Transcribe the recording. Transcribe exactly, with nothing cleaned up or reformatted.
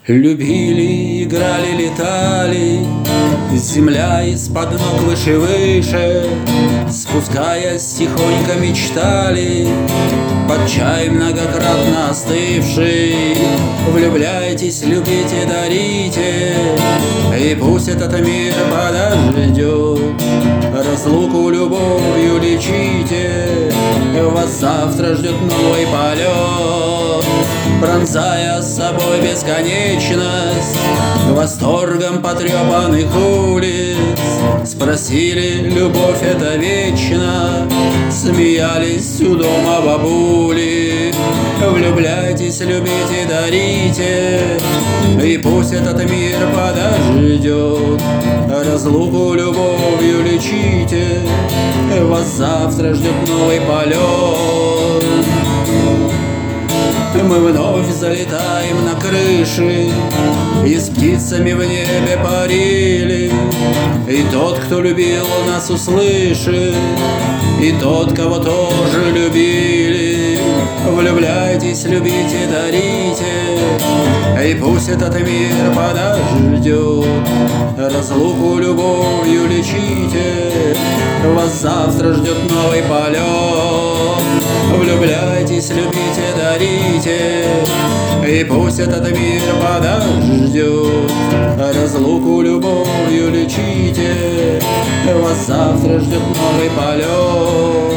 Любили, играли, летали, земля из-под ног выше, выше, спускаясь, тихонько мечтали, под чай многократно остывший. Влюбляйтесь, любите, дарите, и пусть этот мир подождет. Разлуку любовью лечите, вас завтра ждет новый полет. Пронзая с собой бесконечность, восторгом потрепанных улиц, спросили, любовь это вечно, смеялись у дома бабули. Влюбляйтесь, любите, дарите, и пусть этот мир подождет. Разлуку любовью лечите, вас завтра ждет новый полет. Мы вновь залетаем на крыши, и с птицами в небе парили. И тот, кто любил нас, услышит, и тот, кого тоже любили. Влюбляйтесь, любите, дарите, и пусть этот мир подождет. Разлуку любовью лечите, вас завтра ждет новый полет. Влюбляйтесь, любите, дарите, и пусть этот мир подождет. Разлуку любовью лечите, вас завтра ждет новый полет.